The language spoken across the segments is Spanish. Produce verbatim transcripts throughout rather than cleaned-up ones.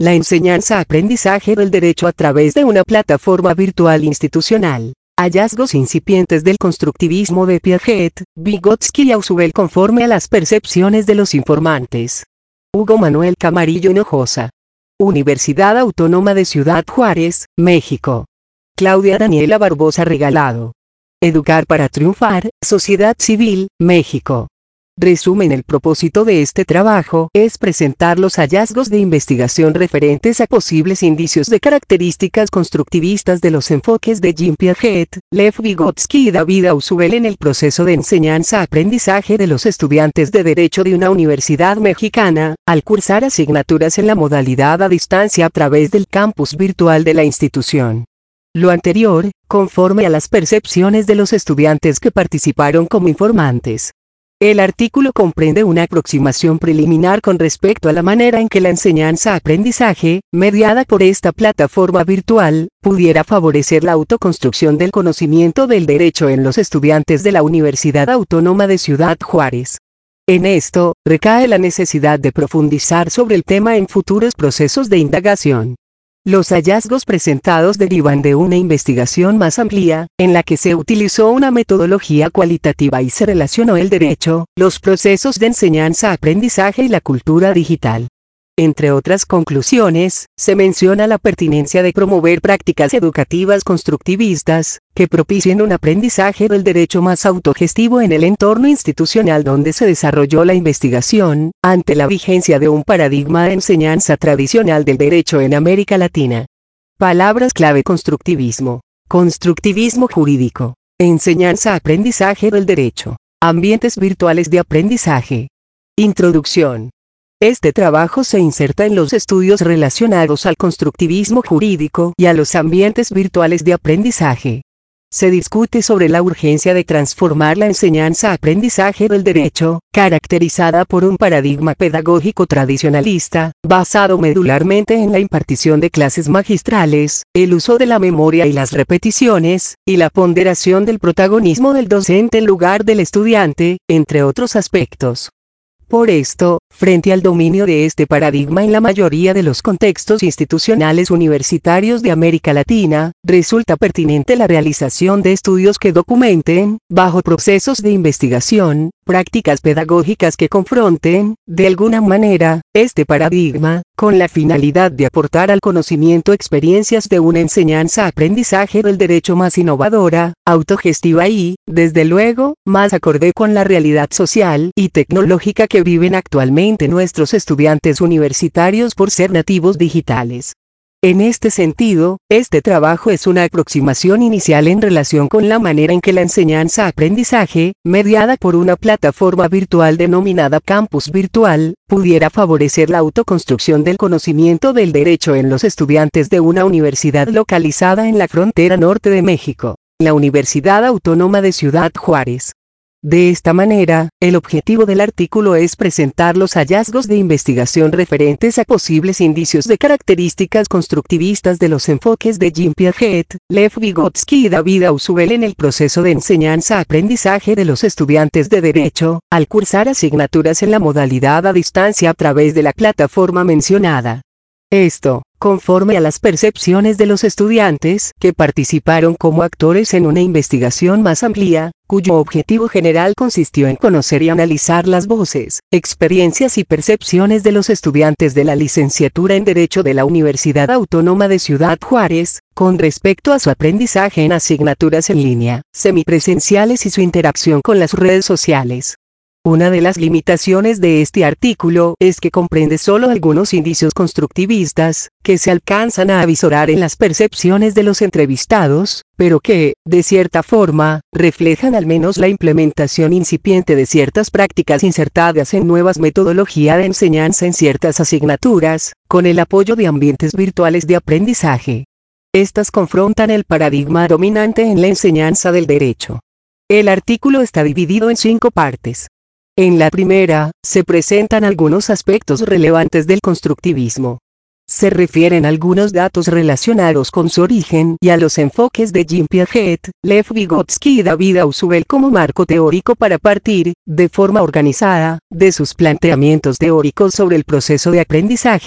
La enseñanza-aprendizaje del derecho a través de una plataforma virtual institucional. Hallazgos incipientes del constructivismo de Piaget, Vygotsky y Ausubel conforme a las percepciones de los informantes. Hugo Manuel Camarillo Hinojosa. Universidad Autónoma de Ciudad Juárez, México. Claudia Daniela Barbosa Regalado. Educar para triunfar, Sociedad Civil, México. Resumen: el propósito de este trabajo es presentar los hallazgos de investigación referentes a posibles indicios de características constructivistas de los enfoques de Jean Piaget, Lev Vygotsky y David Ausubel en el proceso de enseñanza-aprendizaje de los estudiantes de Derecho de una universidad mexicana, al cursar asignaturas en la modalidad a distancia a través del campus virtual de la institución. Lo anterior, conforme a las percepciones de los estudiantes que participaron como informantes. El artículo comprende una aproximación preliminar con respecto a la manera en que la enseñanza-aprendizaje, mediada por esta plataforma virtual, pudiera favorecer la autoconstrucción del conocimiento del derecho en los estudiantes de la Universidad Autónoma de Ciudad Juárez. En esto, recae la necesidad de profundizar sobre el tema en futuros procesos de indagación. Los hallazgos presentados derivan de una investigación más amplia, en la que se utilizó una metodología cualitativa y se relacionó el derecho, los procesos de enseñanza-aprendizaje y la cultura digital. Entre otras conclusiones, se menciona la pertinencia de promover prácticas educativas constructivistas, que propicien un aprendizaje del derecho más autogestivo en el entorno institucional donde se desarrolló la investigación, ante la vigencia de un paradigma de enseñanza tradicional del derecho en América Latina. Palabras clave: constructivismo, constructivismo jurídico, enseñanza-aprendizaje del derecho, ambientes virtuales de aprendizaje. Introducción. Este trabajo se inserta en los estudios relacionados al constructivismo jurídico y a los ambientes virtuales de aprendizaje. Se discute sobre la urgencia de transformar la enseñanza-aprendizaje del derecho, caracterizada por un paradigma pedagógico tradicionalista, basado medularmente en la impartición de clases magistrales, el uso de la memoria y las repeticiones, y la ponderación del protagonismo del docente en lugar del estudiante, entre otros aspectos. Por esto, frente al dominio de este paradigma en la mayoría de los contextos institucionales universitarios de América Latina, resulta pertinente la realización de estudios que documenten, bajo procesos de investigación, prácticas pedagógicas que confronten, de alguna manera, este paradigma, con la finalidad de aportar al conocimiento experiencias de una enseñanza-aprendizaje del derecho más innovadora, autogestiva y, desde luego, más acorde con la realidad social y tecnológica que viven actualmente nuestros estudiantes universitarios por ser nativos digitales. En este sentido, este trabajo es una aproximación inicial en relación con la manera en que la enseñanza-aprendizaje, mediada por una plataforma virtual denominada Campus Virtual, pudiera favorecer la autoconstrucción del conocimiento del derecho en los estudiantes de una universidad localizada en la frontera norte de México, la Universidad Autónoma de Ciudad Juárez. De esta manera, el objetivo del artículo es presentar los hallazgos de investigación referentes a posibles indicios de características constructivistas de los enfoques de Jean Piaget, Lev Vygotsky y David Ausubel en el proceso de enseñanza-aprendizaje de los estudiantes de Derecho, al cursar asignaturas en la modalidad a distancia a través de la plataforma mencionada. Esto, conforme a las percepciones de los estudiantes que participaron como actores en una investigación más amplia, cuyo objetivo general consistió en conocer y analizar las voces, experiencias y percepciones de los estudiantes de la licenciatura en Derecho de la Universidad Autónoma de Ciudad Juárez, con respecto a su aprendizaje en asignaturas en línea, semipresenciales y su interacción con las redes sociales. Una de las limitaciones de este artículo es que comprende solo algunos indicios constructivistas, que se alcanzan a avisorar en las percepciones de los entrevistados, pero que, de cierta forma, reflejan al menos la implementación incipiente de ciertas prácticas insertadas en nuevas metodologías de enseñanza en ciertas asignaturas, con el apoyo de ambientes virtuales de aprendizaje. Estas confrontan el paradigma dominante en la enseñanza del derecho. El artículo está dividido en cinco partes. En la primera, se presentan algunos aspectos relevantes del constructivismo. Se refieren a algunos datos relacionados con su origen y a los enfoques de Jean Piaget, Lev Vygotsky y David Ausubel como marco teórico para partir, de forma organizada, de sus planteamientos teóricos sobre el proceso de aprendizaje,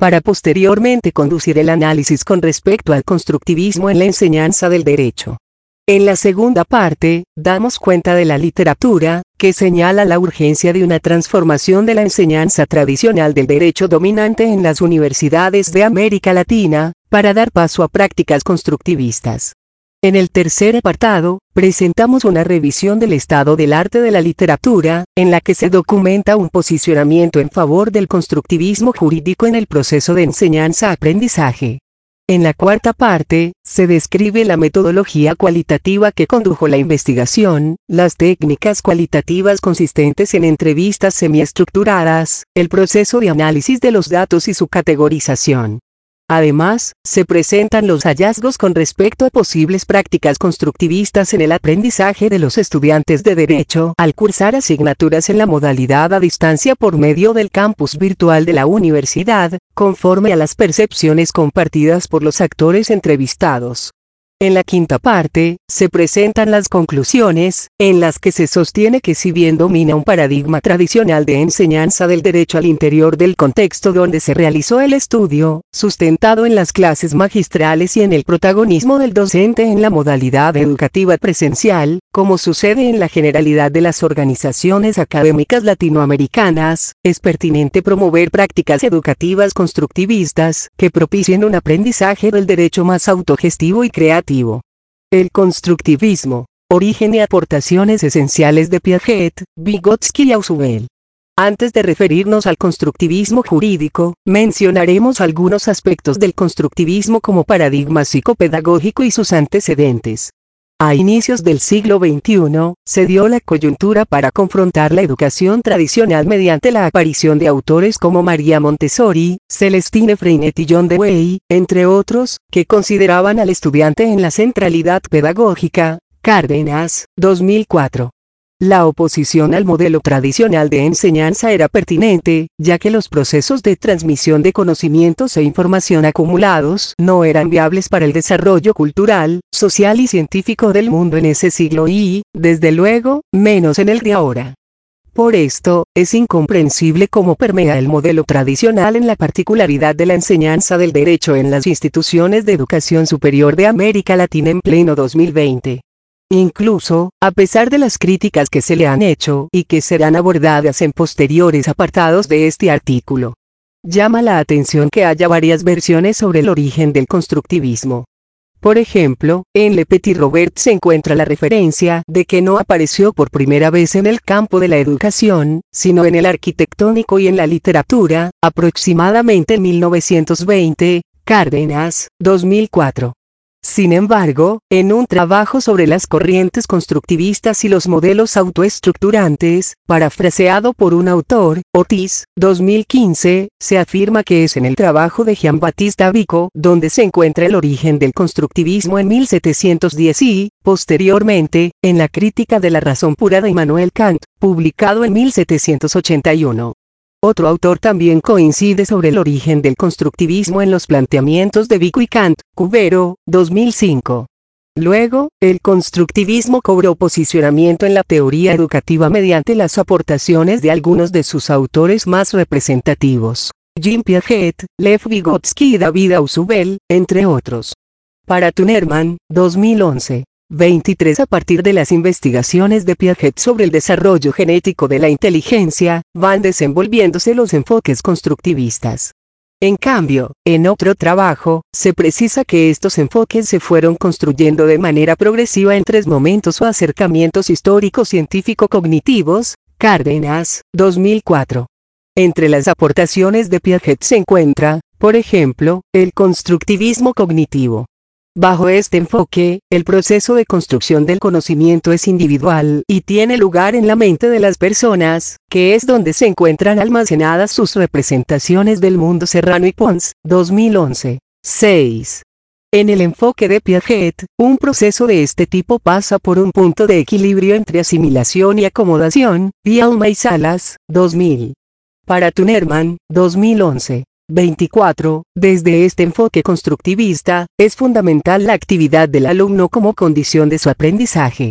para posteriormente conducir el análisis con respecto al constructivismo en la enseñanza del derecho. En la segunda parte, damos cuenta de la literatura, que señala la urgencia de una transformación de la enseñanza tradicional del derecho dominante en las universidades de América Latina, para dar paso a prácticas constructivistas. En el tercer apartado, presentamos una revisión del estado del arte de la literatura, en la que se documenta un posicionamiento en favor del constructivismo jurídico en el proceso de enseñanza-aprendizaje. En la cuarta parte, se describe la metodología cualitativa que condujo la investigación, las técnicas cualitativas consistentes en entrevistas semiestructuradas, el proceso de análisis de los datos y su categorización. Además, se presentan los hallazgos con respecto a posibles prácticas constructivistas en el aprendizaje de los estudiantes de Derecho al cursar asignaturas en la modalidad a distancia por medio del campus virtual de la universidad, conforme a las percepciones compartidas por los actores entrevistados. En la quinta parte, se presentan las conclusiones, en las que se sostiene que si bien domina un paradigma tradicional de enseñanza del derecho al interior del contexto donde se realizó el estudio, sustentado en las clases magistrales y en el protagonismo del docente en la modalidad educativa presencial, como sucede en la generalidad de las organizaciones académicas latinoamericanas, es pertinente promover prácticas educativas constructivistas, que propicien un aprendizaje del derecho más autogestivo y creativo. El constructivismo, origen y aportaciones esenciales de Piaget, Vygotsky y Ausubel. Antes de referirnos al constructivismo jurídico, mencionaremos algunos aspectos del constructivismo como paradigma psicopedagógico y sus antecedentes. A inicios del siglo veintiuno, se dio la coyuntura para confrontar la educación tradicional mediante la aparición de autores como María Montessori, Celestine Freinet y John Dewey, entre otros, que consideraban al estudiante en la centralidad pedagógica. Cárdenas, dos mil cuatro. La oposición al modelo tradicional de enseñanza era pertinente, ya que los procesos de transmisión de conocimientos e información acumulados no eran viables para el desarrollo cultural, social y científico del mundo en ese siglo y, desde luego, menos en el de ahora. Por esto, es incomprensible cómo permea el modelo tradicional en la particularidad de la enseñanza del derecho en las instituciones de educación superior de América Latina en pleno dos mil veinte. Incluso, a pesar de las críticas que se le han hecho y que serán abordadas en posteriores apartados de este artículo. Llama la atención que haya varias versiones sobre el origen del constructivismo. Por ejemplo, en Le Petit Robert se encuentra la referencia de que no apareció por primera vez en el campo de la educación, sino en el arquitectónico y en la literatura, aproximadamente en mil novecientos veinte, Cárdenas, dos mil cuatro. Sin embargo, en un trabajo sobre las corrientes constructivistas y los modelos autoestructurantes, parafraseado por un autor, Ortiz, dos mil quince, se afirma que es en el trabajo de Jean-Baptiste Vico donde se encuentra el origen del constructivismo en mil setecientos diez y, posteriormente, en la Crítica de la razón pura de Immanuel Kant, publicado en mil setecientos ochenta y uno. Otro autor también coincide sobre el origen del constructivismo en los planteamientos de Vico y Kant, Cubero, dos mil cinco. Luego, el constructivismo cobró posicionamiento en la teoría educativa mediante las aportaciones de algunos de sus autores más representativos, Jean Piaget, Lev Vygotsky y David Ausubel, entre otros. Para Tunerman, dos mil once. veintitrés A partir de las investigaciones de Piaget sobre el desarrollo genético de la inteligencia, van desenvolviéndose los enfoques constructivistas. En cambio, en otro trabajo, se precisa que estos enfoques se fueron construyendo de manera progresiva en tres momentos o acercamientos históricos científico-cognitivos, Cárdenas, dos mil cuatro. Entre las aportaciones de Piaget se encuentra, por ejemplo, el constructivismo cognitivo. Bajo este enfoque, el proceso de construcción del conocimiento es individual y tiene lugar en la mente de las personas, que es donde se encuentran almacenadas sus representaciones del mundo. Serrano y Pons, dos mil once. seis. En el enfoque de Piaget, un proceso de este tipo pasa por un punto de equilibrio entre asimilación y acomodación, Vialma y Salas, dos mil. Para Tunerman, dos mil once. veinticuatro. Desde este enfoque constructivista, es fundamental la actividad del alumno como condición de su aprendizaje.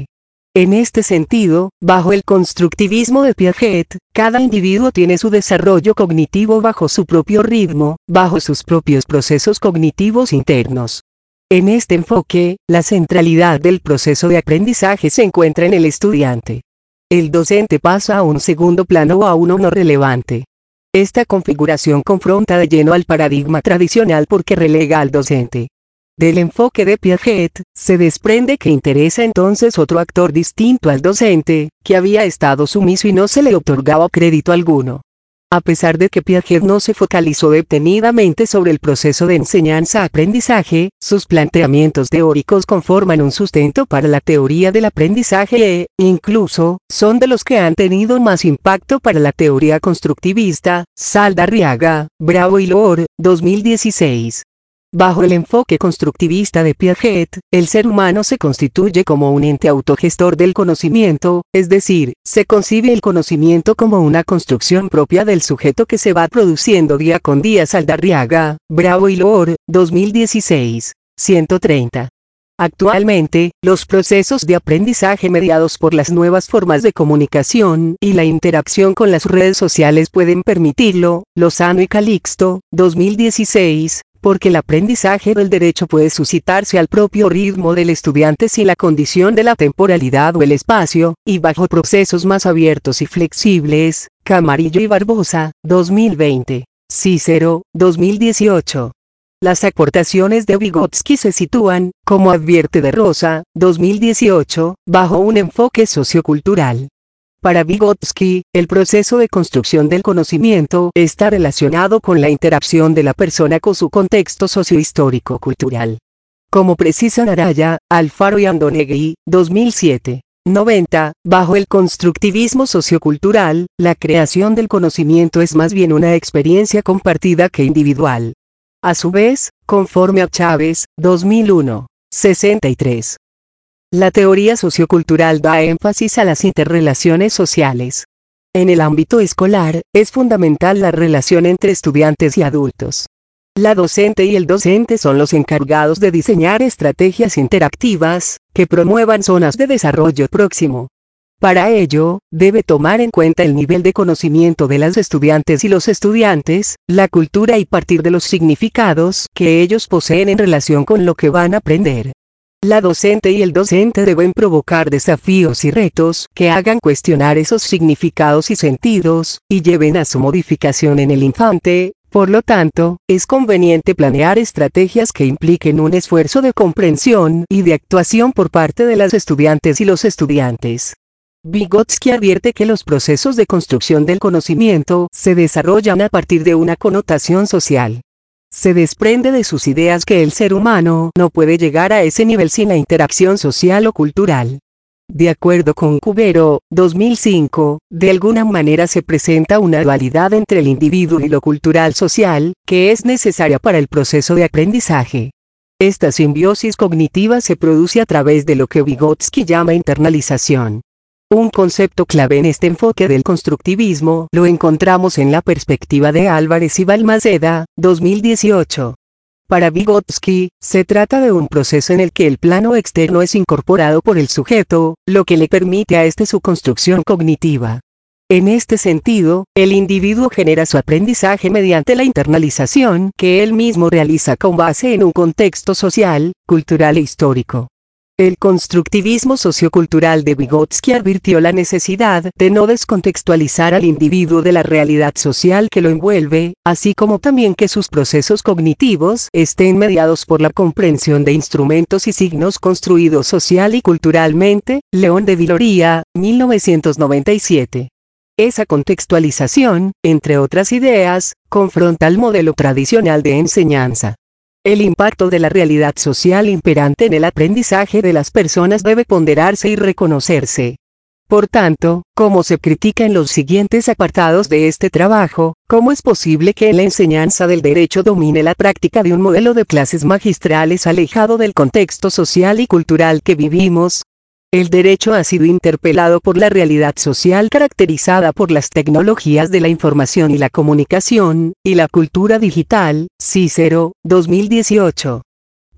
En este sentido, bajo el constructivismo de Piaget, cada individuo tiene su desarrollo cognitivo bajo su propio ritmo, bajo sus propios procesos cognitivos internos. En este enfoque, la centralidad del proceso de aprendizaje se encuentra en el estudiante. El docente pasa a un segundo plano o a uno no relevante. Esta configuración confronta de lleno al paradigma tradicional porque relega al docente. Del enfoque de Piaget, se desprende que interesa entonces otro actor distinto al docente, que había estado sumiso y no se le otorgaba crédito alguno. A pesar de que Piaget no se focalizó detenidamente sobre el proceso de enseñanza-aprendizaje, sus planteamientos teóricos conforman un sustento para la teoría del aprendizaje e, incluso, son de los que han tenido más impacto para la teoría constructivista. Saldarriaga, Bravo y Loor, dos mil dieciséis. Bajo el enfoque constructivista de Piaget, el ser humano se constituye como un ente autogestor del conocimiento, es decir, se concibe el conocimiento como una construcción propia del sujeto que se va produciendo día con día. Saldarriaga, Bravo y Loor, dos mil dieciséis, ciento treinta. Actualmente, los procesos de aprendizaje mediados por las nuevas formas de comunicación y la interacción con las redes sociales pueden permitirlo. Lozano y Calixto, dos mil dieciséis. Porque el aprendizaje del derecho puede suscitarse al propio ritmo del estudiante sin la condición de la temporalidad o el espacio, y bajo procesos más abiertos y flexibles. Camarillo y Barbosa, dos mil veinte. Cícero, dos mil dieciocho. Las aportaciones de Vygotsky se sitúan, como advierte de Rosa, dos mil dieciocho, bajo un enfoque sociocultural. Para Vygotsky, el proceso de construcción del conocimiento está relacionado con la interacción de la persona con su contexto sociohistórico-cultural. Como precisan Araya, Alfaro y Andonegui, dos mil siete. noventa, bajo el constructivismo sociocultural, la creación del conocimiento es más bien una experiencia compartida que individual. A su vez, conforme a Chávez, dos mil uno. sesenta y tres. La teoría sociocultural da énfasis a las interrelaciones sociales. En el ámbito escolar, es fundamental la relación entre estudiantes y adultos. La docente y el docente son los encargados de diseñar estrategias interactivas, que promuevan zonas de desarrollo próximo. Para ello, debe tomar en cuenta el nivel de conocimiento de las estudiantes y los estudiantes, la cultura y partir de los significados que ellos poseen en relación con lo que van a aprender. La docente y el docente deben provocar desafíos y retos que hagan cuestionar esos significados y sentidos, y lleven a su modificación en el infante. Por lo tanto, es conveniente planear estrategias que impliquen un esfuerzo de comprensión y de actuación por parte de las estudiantes y los estudiantes. Vygotsky advierte que los procesos de construcción del conocimiento se desarrollan a partir de una connotación social. Se desprende de sus ideas que el ser humano no puede llegar a ese nivel sin la interacción social o cultural. De acuerdo con Cubero, dos mil cinco, de alguna manera se presenta una dualidad entre el individuo y lo cultural social, que es necesaria para el proceso de aprendizaje. Esta simbiosis cognitiva se produce a través de lo que Vygotsky llama internalización. Un concepto clave en este enfoque del constructivismo lo encontramos en la perspectiva de Álvarez y Balmaceda, dos mil dieciocho. Para Vygotsky, se trata de un proceso en el que el plano externo es incorporado por el sujeto, lo que le permite a este su construcción cognitiva. En este sentido, el individuo genera su aprendizaje mediante la internalización que él mismo realiza con base en un contexto social, cultural e histórico. El constructivismo sociocultural de Vygotsky advirtió la necesidad de no descontextualizar al individuo de la realidad social que lo envuelve, así como también que sus procesos cognitivos estén mediados por la comprensión de instrumentos y signos construidos social y culturalmente. León de Viloria, mil novecientos noventa y siete. Esa contextualización, entre otras ideas, confronta el modelo tradicional de enseñanza. El impacto de la realidad social imperante en el aprendizaje de las personas debe ponderarse y reconocerse. Por tanto, como se critica en los siguientes apartados de este trabajo, ¿cómo es posible que en la enseñanza del derecho domine la práctica de un modelo de clases magistrales alejado del contexto social y cultural que vivimos? El derecho ha sido interpelado por la realidad social caracterizada por las tecnologías de la información y la comunicación, y la cultura digital. Cícero, dos mil dieciocho.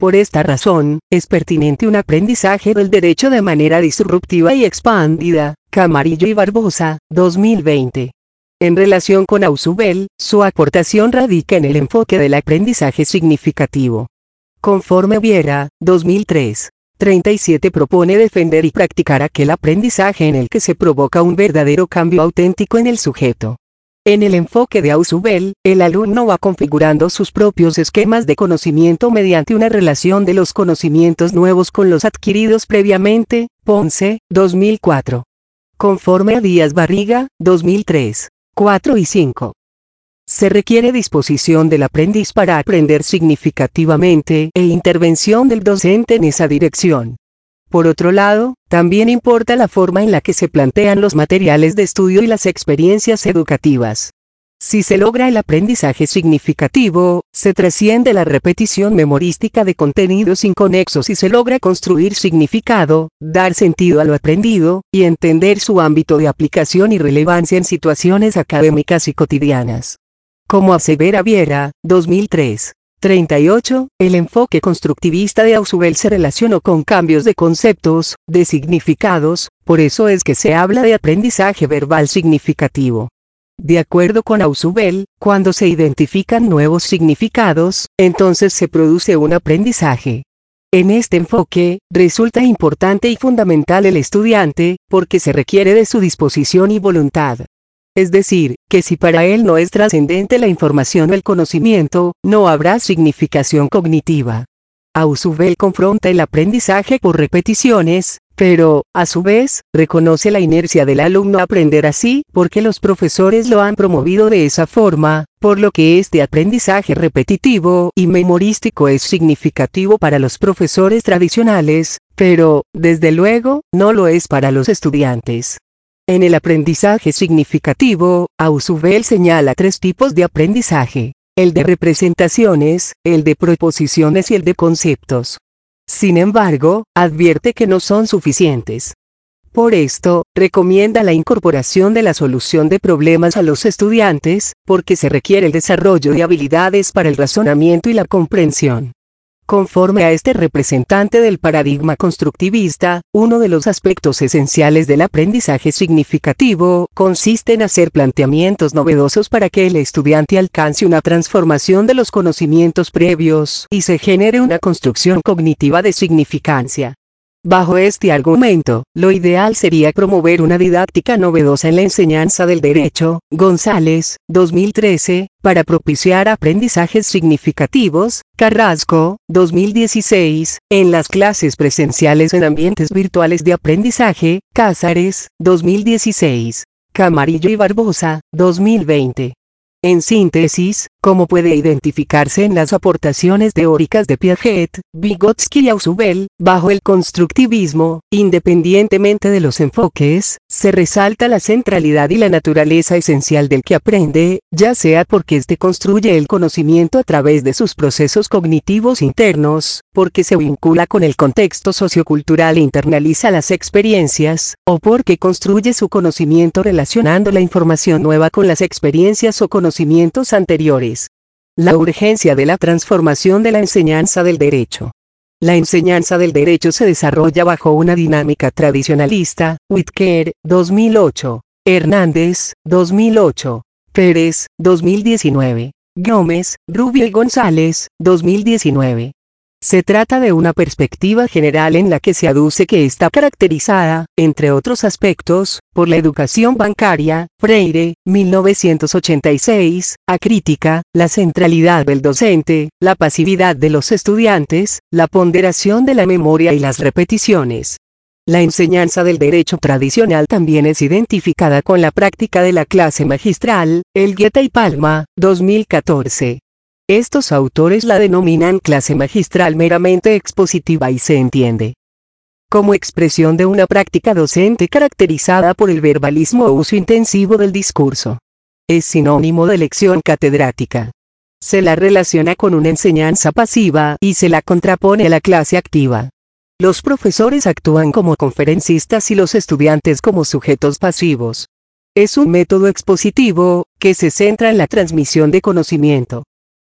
Por esta razón, es pertinente un aprendizaje del derecho de manera disruptiva y expandida. Camarillo y Barbosa, dos mil veinte. En relación con Ausubel, su aportación radica en el enfoque del aprendizaje significativo. Conforme Viera, dos mil tres. treinta y siete propone defender y practicar aquel aprendizaje en el que se provoca un verdadero cambio auténtico en el sujeto. En el enfoque de Ausubel, el alumno va configurando sus propios esquemas de conocimiento mediante una relación de los conocimientos nuevos con los adquiridos previamente. Ponce, dos mil cuatro. Conforme a Díaz Barriga, dos mil tres. cuatro y cinco. Se requiere disposición del aprendiz para aprender significativamente e intervención del docente en esa dirección. Por otro lado, también importa la forma en la que se plantean los materiales de estudio y las experiencias educativas. Si se logra el aprendizaje significativo, se trasciende la repetición memorística de contenidos inconexos y se logra construir significado, dar sentido a lo aprendido, y entender su ámbito de aplicación y relevancia en situaciones académicas y cotidianas. Como asevera Viera, dos mil tres. treinta y ocho, el enfoque constructivista de Ausubel se relacionó con cambios de conceptos, de significados, por eso es que se habla de aprendizaje verbal significativo. De acuerdo con Ausubel, cuando se identifican nuevos significados, entonces se produce un aprendizaje. En este enfoque, resulta importante y fundamental el estudiante, porque se requiere de su disposición y voluntad. Es decir, que si para él no es trascendente la información o el conocimiento, no habrá significación cognitiva. Ausubel confronta el aprendizaje por repeticiones, pero, a su vez, reconoce la inercia del alumno a aprender así, porque los profesores lo han promovido de esa forma, por lo que este aprendizaje repetitivo y memorístico es significativo para los profesores tradicionales, pero, desde luego, no lo es para los estudiantes. En el aprendizaje significativo, Ausubel señala tres tipos de aprendizaje: el de representaciones, el de proposiciones y el de conceptos. Sin embargo, advierte que no son suficientes. Por esto, recomienda la incorporación de la solución de problemas a los estudiantes, porque se requiere el desarrollo de habilidades para el razonamiento y la comprensión. Conforme a este representante del paradigma constructivista, uno de los aspectos esenciales del aprendizaje significativo consiste en hacer planteamientos novedosos para que el estudiante alcance una transformación de los conocimientos previos y se genere una construcción cognitiva de significancia. Bajo este argumento, lo ideal sería promover una didáctica novedosa en la enseñanza del derecho. González, dos mil trece, para propiciar aprendizajes significativos. Carrasco, dos mil dieciséis, en las clases presenciales en ambientes virtuales de aprendizaje. Cázares, dos mil dieciséis. Camarillo y Barbosa, dos mil veinte. En síntesis, como puede identificarse en las aportaciones teóricas de Piaget, Vygotsky y Ausubel, bajo el constructivismo, independientemente de los enfoques, se resalta la centralidad y la naturaleza esencial del que aprende, ya sea porque éste construye el conocimiento a través de sus procesos cognitivos internos, porque se vincula con el contexto sociocultural e internaliza las experiencias, o porque construye su conocimiento relacionando la información nueva con las experiencias o conocimientos anteriores. La urgencia de la transformación de la enseñanza del derecho. La enseñanza del derecho se desarrolla bajo una dinámica tradicionalista. Whitaker, dos mil ocho. Hernández, dos mil ocho. Pérez, dos mil diecinueve. Gómez, Rubio y González, dos mil diecinueve. Se trata de una perspectiva general en la que se aduce que está caracterizada, entre otros aspectos, por la educación bancaria. Freire, mil novecientos ochenta y seis, acrítica, la centralidad del docente, la pasividad de los estudiantes, la ponderación de la memoria y las repeticiones. La enseñanza del derecho tradicional también es identificada con la práctica de la clase magistral. Elgueta y Palma, dos mil catorce. Estos autores la denominan clase magistral meramente expositiva y se entiende como expresión de una práctica docente caracterizada por el verbalismo o uso intensivo del discurso. Es sinónimo de lección catedrática. Se la relaciona con una enseñanza pasiva y se la contrapone a la clase activa. Los profesores actúan como conferencistas y los estudiantes como sujetos pasivos. Es un método expositivo, que se centra en la transmisión de conocimiento.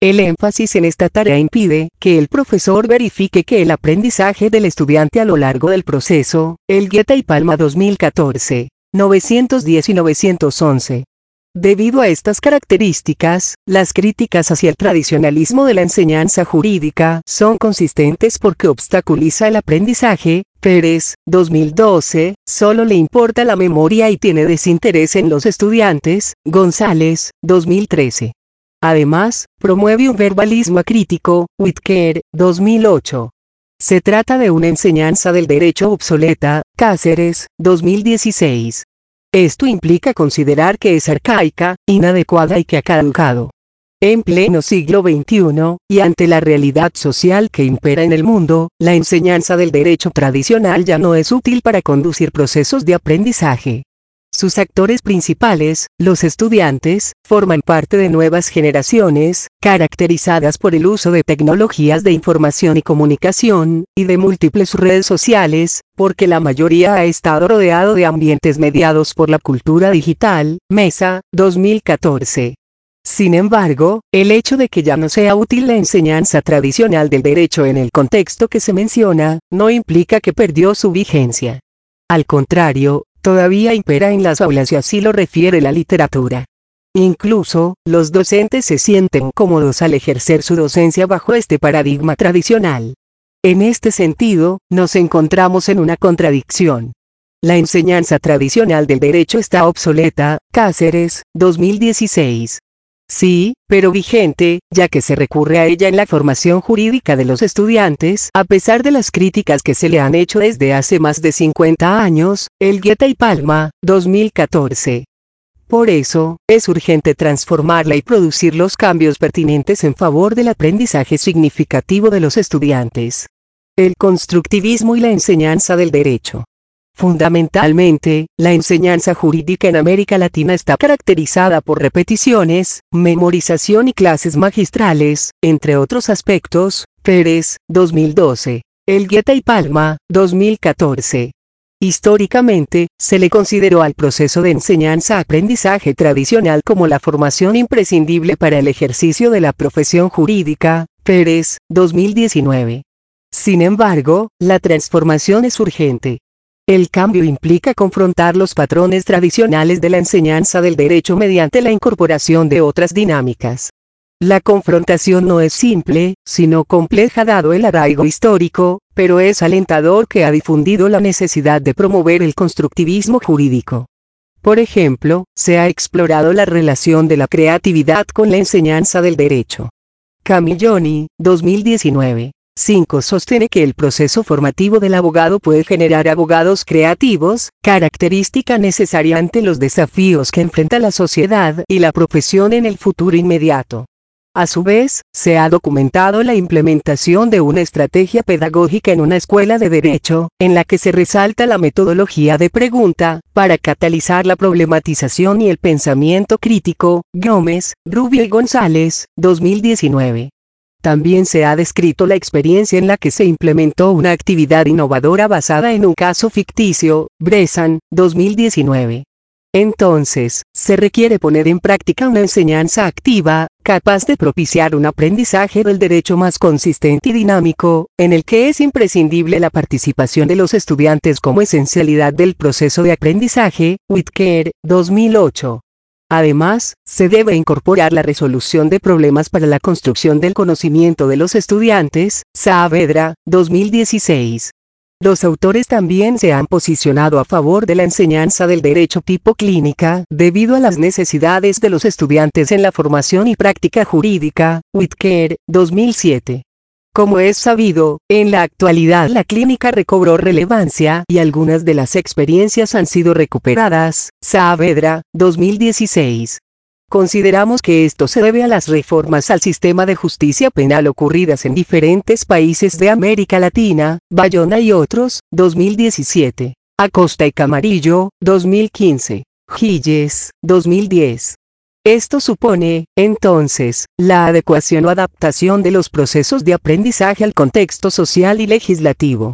El énfasis en esta tarea impide que el profesor verifique que el aprendizaje del estudiante a lo largo del proceso, Elgueta y Palma dos mil catorce, novecientos diez y novecientos once. Debido a estas características, las críticas hacia el tradicionalismo de la enseñanza jurídica son consistentes porque obstaculiza el aprendizaje. Pérez, dos mil doce, solo le importa la memoria y tiene desinterés en los estudiantes. González, dos mil trece. Además, promueve un verbalismo acrítico. Whitaker, dos mil ocho. Se trata de una enseñanza del derecho obsoleta. Cáceres, dos mil dieciséis. Esto implica considerar que es arcaica, inadecuada y que ha caducado. En pleno siglo veintiuno, y ante la realidad social que impera en el mundo, la enseñanza del derecho tradicional ya no es útil para conducir procesos de aprendizaje. Sus actores principales, los estudiantes, forman parte de nuevas generaciones, caracterizadas por el uso de tecnologías de información y comunicación, y de múltiples redes sociales, porque la mayoría ha estado rodeado de ambientes mediados por la cultura digital. Mesa, dos mil catorce. Sin embargo, el hecho de que ya no sea útil la enseñanza tradicional del derecho en el contexto que se menciona, no implica que perdió su vigencia. Al contrario, todavía impera en las aulas y así lo refiere la literatura. Incluso, los docentes se sienten cómodos al ejercer su docencia bajo este paradigma tradicional. En este sentido, nos encontramos en una contradicción. La enseñanza tradicional del derecho está obsoleta. Cáceres, dos mil dieciséis. Sí, pero vigente, ya que se recurre a ella en la formación jurídica de los estudiantes, a pesar de las críticas que se le han hecho desde hace más de cincuenta años. Elgueta y Palma, dos mil catorce. Por eso, es urgente transformarla y producir los cambios pertinentes en favor del aprendizaje significativo de los estudiantes. El constructivismo y la enseñanza del derecho. Fundamentalmente, la enseñanza jurídica en América Latina está caracterizada por repeticiones, memorización y clases magistrales, entre otros aspectos. Pérez, dos mil doce. Elgueta y Palma, dos mil catorce. Históricamente, se le consideró al proceso de enseñanza-aprendizaje tradicional como la formación imprescindible para el ejercicio de la profesión jurídica. Pérez, dos mil diecinueve. Sin embargo, la transformación es urgente. El cambio implica confrontar los patrones tradicionales de la enseñanza del derecho mediante la incorporación de otras dinámicas. La confrontación no es simple, sino compleja dado el arraigo histórico, pero es alentador que ha difundido la necesidad de promover el constructivismo jurídico. Por ejemplo, se ha explorado la relación de la creatividad con la enseñanza del derecho. Camilloni, dos mil diecinueve. cinco Sostiene que el proceso formativo del abogado puede generar abogados creativos, característica necesaria ante los desafíos que enfrenta la sociedad y la profesión en el futuro inmediato. A su vez, se ha documentado la implementación de una estrategia pedagógica en una escuela de derecho, en la que se resalta la metodología de pregunta, para catalizar la problematización y el pensamiento crítico. Gómez, Rubio y González, dos mil diecinueve. También se ha descrito la experiencia en la que se implementó una actividad innovadora basada en un caso ficticio. Bressan, dos mil diecinueve. Entonces, se requiere poner en práctica una enseñanza activa, capaz de propiciar un aprendizaje del derecho más consistente y dinámico, en el que es imprescindible la participación de los estudiantes como esencialidad del proceso de aprendizaje. Whitaker, dos mil ocho. Además, se debe incorporar la resolución de problemas para la construcción del conocimiento de los estudiantes. Saavedra, dos mil dieciséis. Los autores también se han posicionado a favor de la enseñanza del derecho tipo clínica, debido a las necesidades de los estudiantes en la formación y práctica jurídica. Whitaker, dos mil siete. Como es sabido, en la actualidad la clínica recobró relevancia y algunas de las experiencias han sido recuperadas. Saavedra, dos mil dieciséis. Consideramos que esto se debe a las reformas al sistema de justicia penal ocurridas en diferentes países de América Latina. Bayona y otros, dos mil diecisiete. Acosta y Camarillo, dos mil quince. Gilles, dos mil diez. Esto supone, entonces, la adecuación o adaptación de los procesos de aprendizaje al contexto social y legislativo.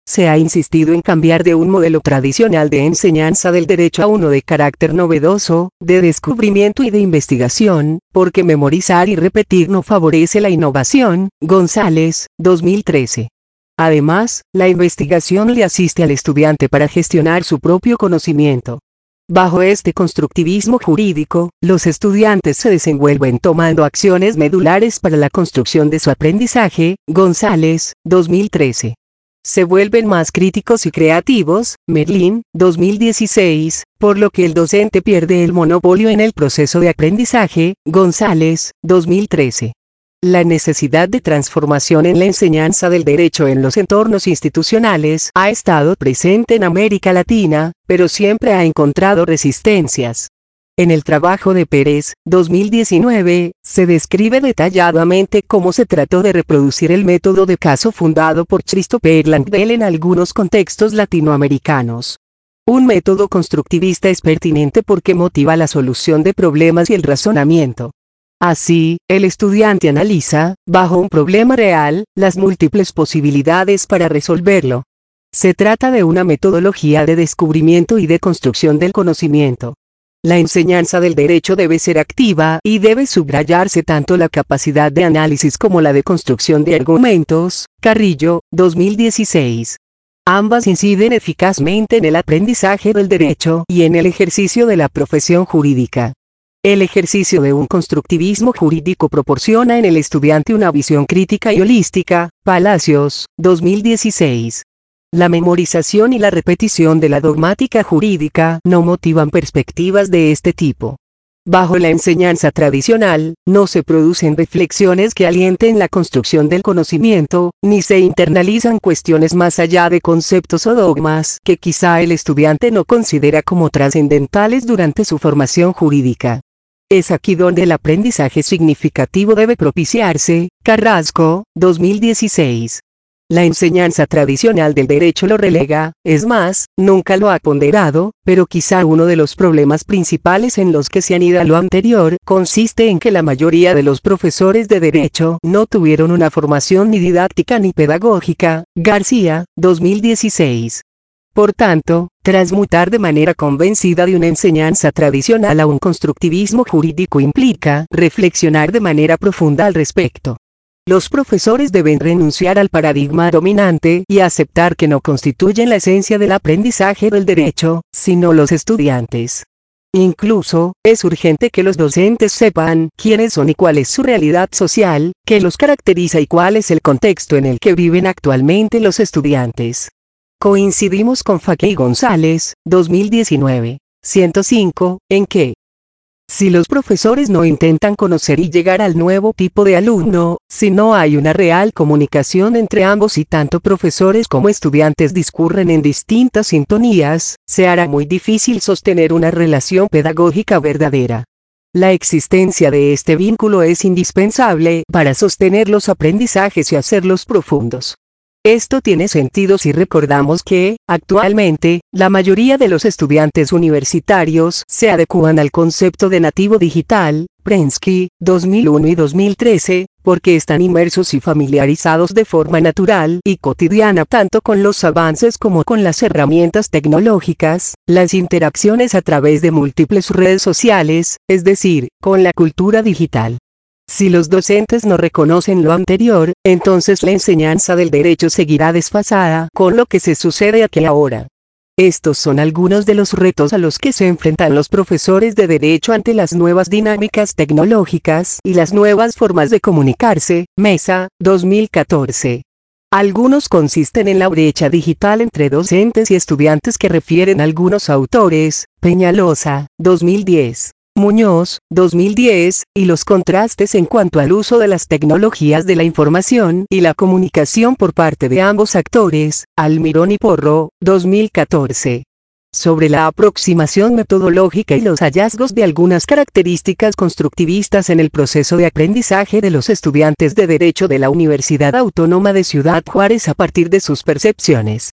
Se ha insistido en cambiar de un modelo tradicional de enseñanza del derecho a uno de carácter novedoso, de descubrimiento y de investigación, porque memorizar y repetir no favorece la innovación. González, dos mil trece. Además, la investigación le asiste al estudiante para gestionar su propio conocimiento. Bajo este constructivismo jurídico, los estudiantes se desenvuelven tomando acciones medulares para la construcción de su aprendizaje. González, dos mil trece. Se vuelven más críticos y creativos. Merlin, dos mil dieciséis, por lo que el docente pierde el monopolio en el proceso de aprendizaje. González, dos mil trece. La necesidad de transformación en la enseñanza del derecho en los entornos institucionales ha estado presente en América Latina, pero siempre ha encontrado resistencias. En el trabajo de Pérez, dos mil diecinueve, se describe detalladamente cómo se trató de reproducir el método de caso fundado por Christopher Langdell en algunos contextos latinoamericanos. Un método constructivista es pertinente porque motiva la solución de problemas y el razonamiento. Así, el estudiante analiza, bajo un problema real, las múltiples posibilidades para resolverlo. Se trata de una metodología de descubrimiento y de construcción del conocimiento. La enseñanza del derecho debe ser activa y debe subrayarse tanto la capacidad de análisis como la de construcción de argumentos. Carrillo, dos mil dieciséis. Ambas inciden eficazmente en el aprendizaje del derecho y en el ejercicio de la profesión jurídica. El ejercicio de un constructivismo jurídico proporciona en el estudiante una visión crítica y holística. Palacios, dos mil dieciséis. La memorización y la repetición de la dogmática jurídica no motivan perspectivas de este tipo. Bajo la enseñanza tradicional, no se producen reflexiones que alienten la construcción del conocimiento, ni se internalizan cuestiones más allá de conceptos o dogmas que quizá el estudiante no considera como trascendentales durante su formación jurídica. Es aquí donde el aprendizaje significativo debe propiciarse. Carrasco, dos mil dieciséis. La enseñanza tradicional del derecho lo relega, es más, nunca lo ha ponderado, pero quizá uno de los problemas principales en los que se anida lo anterior consiste en que la mayoría de los profesores de derecho no tuvieron una formación ni didáctica ni pedagógica. García, dos mil dieciséis. Por tanto, transmutar de manera convencida de una enseñanza tradicional a un constructivismo jurídico implica reflexionar de manera profunda al respecto. Los profesores deben renunciar al paradigma dominante y aceptar que no constituyen la esencia del aprendizaje del derecho, sino los estudiantes. Incluso, es urgente que los docentes sepan quiénes son y cuál es su realidad social, qué los caracteriza y cuál es el contexto en el que viven actualmente los estudiantes. Coincidimos con Faque y González, dos mil diecinueve, ciento cinco, en que si los profesores no intentan conocer y llegar al nuevo tipo de alumno, si no hay una real comunicación entre ambos y tanto profesores como estudiantes discurren en distintas sintonías, se hará muy difícil sostener una relación pedagógica verdadera. La existencia de este vínculo es indispensable para sostener los aprendizajes y hacerlos profundos. Esto tiene sentido si recordamos que, actualmente, la mayoría de los estudiantes universitarios se adecúan al concepto de nativo digital, Prensky, dos mil uno y dos mil trece, porque están inmersos y familiarizados de forma natural y cotidiana tanto con los avances como con las herramientas tecnológicas, las interacciones a través de múltiples redes sociales, es decir, con la cultura digital. Si los docentes no reconocen lo anterior, entonces la enseñanza del derecho seguirá desfasada con lo que se sucede aquí ahora. Estos son algunos de los retos a los que se enfrentan los profesores de derecho ante las nuevas dinámicas tecnológicas y las nuevas formas de comunicarse. Mesa, dos mil catorce. Algunos consisten en la brecha digital entre docentes y estudiantes que refieren algunos autores. Peñalosa, dos mil diez. Muñoz, dos mil diez, y los contrastes en cuanto al uso de las tecnologías de la información y la comunicación por parte de ambos actores. Almirón y Porro, dos mil catorce. Sobre la aproximación metodológica y los hallazgos de algunas características constructivistas en el proceso de aprendizaje de los estudiantes de Derecho de la Universidad Autónoma de Ciudad Juárez a partir de sus percepciones.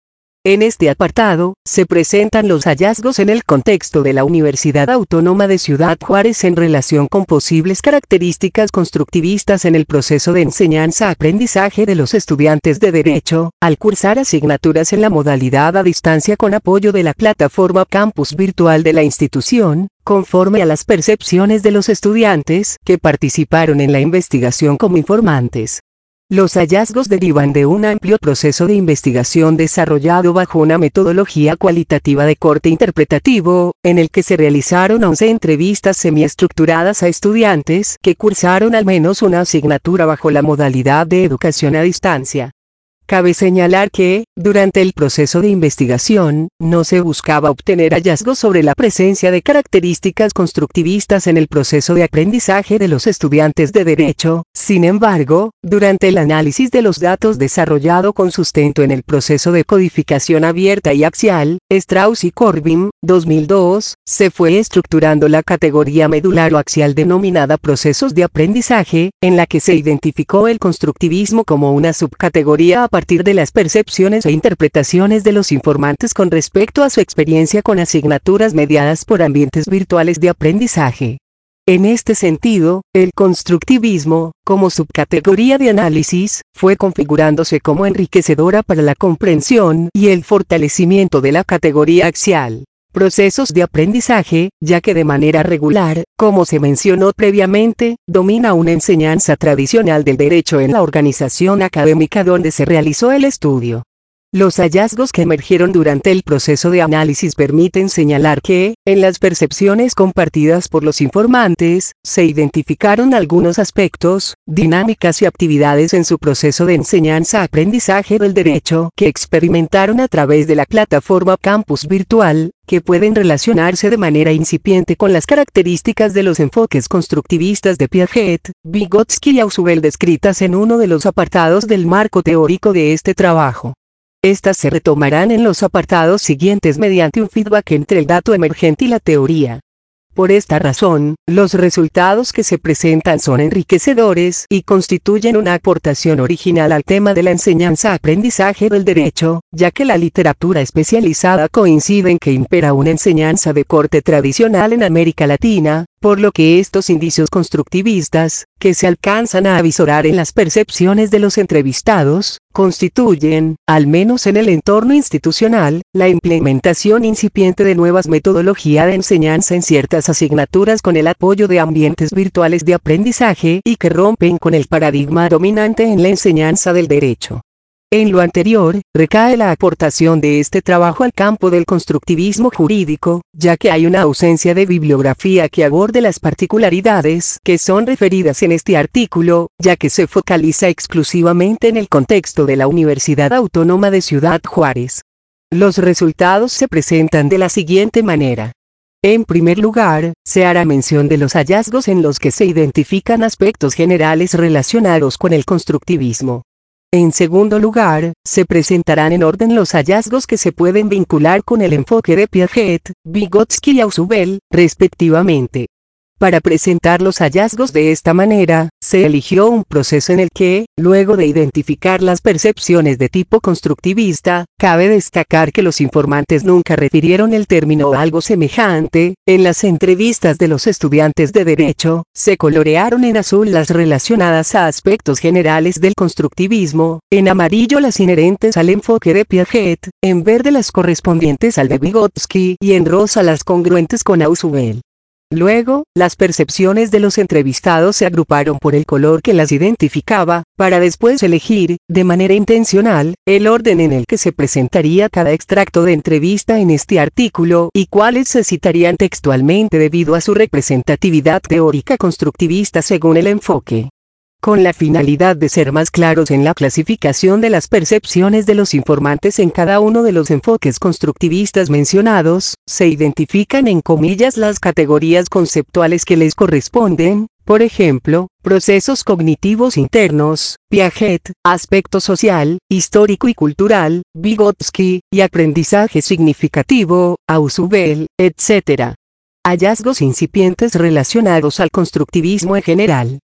En este apartado, se presentan los hallazgos en el contexto de la Universidad Autónoma de Ciudad Juárez en relación con posibles características constructivistas en el proceso de enseñanza-aprendizaje de los estudiantes de Derecho, al cursar asignaturas en la modalidad a distancia con apoyo de la plataforma Campus Virtual de la institución, conforme a las percepciones de los estudiantes que participaron en la investigación como informantes. Los hallazgos derivan de un amplio proceso de investigación desarrollado bajo una metodología cualitativa de corte interpretativo, en el que se realizaron once entrevistas semiestructuradas a estudiantes que cursaron al menos una asignatura bajo la modalidad de educación a distancia. Cabe señalar que, durante el proceso de investigación, no se buscaba obtener hallazgos sobre la presencia de características constructivistas en el proceso de aprendizaje de los estudiantes de Derecho. Sin embargo, durante el análisis de los datos desarrollado con sustento en el proceso de codificación abierta y axial, Strauss y Corbin, dos mil dos, se fue estructurando la categoría medular o axial denominada procesos de aprendizaje, en la que se identificó el constructivismo como una subcategoría a partir de las percepciones e interpretaciones de los informantes con respecto a su experiencia con asignaturas mediadas por ambientes virtuales de aprendizaje. En este sentido, el constructivismo, como subcategoría de análisis, fue configurándose como enriquecedora para la comprensión y el fortalecimiento de la categoría axial. Procesos de aprendizaje, ya que de manera regular, como se mencionó previamente, domina una enseñanza tradicional del derecho en la organización académica donde se realizó el estudio. Los hallazgos que emergieron durante el proceso de análisis permiten señalar que, en las percepciones compartidas por los informantes, se identificaron algunos aspectos, dinámicas y actividades en su proceso de enseñanza-aprendizaje del derecho que experimentaron a través de la plataforma Campus Virtual, que pueden relacionarse de manera incipiente con las características de los enfoques constructivistas de Piaget, Vygotsky y Ausubel descritas en uno de los apartados del marco teórico de este trabajo. Estas se retomarán en los apartados siguientes mediante un feedback entre el dato emergente y la teoría. Por esta razón, los resultados que se presentan son enriquecedores y constituyen una aportación original al tema de la enseñanza-aprendizaje del derecho, ya que la literatura especializada coincide en que impera una enseñanza de corte tradicional en América Latina, por lo que estos indicios constructivistas, que se alcanzan a avisorar en las percepciones de los entrevistados, constituyen, al menos en el entorno institucional, la implementación incipiente de nuevas metodologías de enseñanza en ciertas asignaturas con el apoyo de ambientes virtuales de aprendizaje y que rompen con el paradigma dominante en la enseñanza del derecho. En lo anterior, recae la aportación de este trabajo al campo del constructivismo jurídico, ya que hay una ausencia de bibliografía que aborde las particularidades que son referidas en este artículo, ya que se focaliza exclusivamente en el contexto de la Universidad Autónoma de Ciudad Juárez. Los resultados se presentan de la siguiente manera. En primer lugar, se hará mención de los hallazgos en los que se identifican aspectos generales relacionados con el constructivismo. En segundo lugar, se presentarán en orden los hallazgos que se pueden vincular con el enfoque de Piaget, Vygotsky y Ausubel, respectivamente. Para presentar los hallazgos de esta manera, se eligió un proceso en el que, luego de identificar las percepciones de tipo constructivista, cabe destacar que los informantes nunca refirieron el término o algo semejante. En las entrevistas de los estudiantes de Derecho, se colorearon en azul las relacionadas a aspectos generales del constructivismo, en amarillo las inherentes al enfoque de Piaget, en verde las correspondientes al de Vygotsky y en rosa las congruentes con Ausubel. Luego, las percepciones de los entrevistados se agruparon por el color que las identificaba, para después elegir, de manera intencional, el orden en el que se presentaría cada extracto de entrevista en este artículo y cuáles se citarían textualmente debido a su representatividad teórica constructivista según el enfoque. Con la finalidad de ser más claros en la clasificación de las percepciones de los informantes en cada uno de los enfoques constructivistas mencionados, se identifican en comillas las categorías conceptuales que les corresponden, por ejemplo, procesos cognitivos internos, Piaget, aspecto social, histórico y cultural, Vygotsky, y aprendizaje significativo, Ausubel, etcétera. Hallazgos incipientes relacionados al constructivismo en general.